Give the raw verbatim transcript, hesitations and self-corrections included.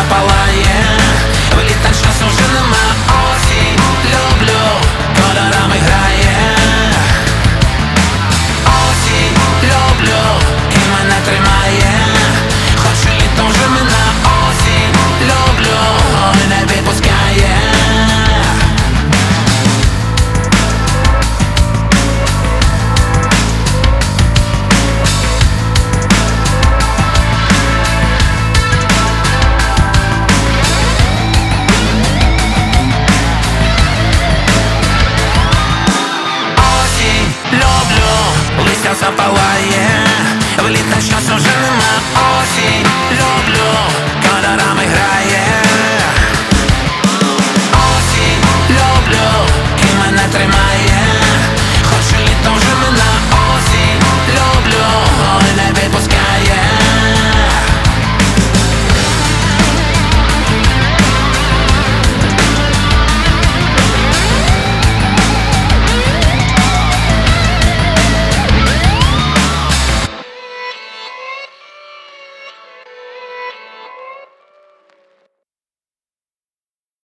запалає, в літа часу вже нема. Осінь люблю, кольорами грає. Осінь люблю, і мене тримає, хоч літо вже мина. Осінь люблю, ой, не відпускає. Листя запалає, в літа часу вже немає.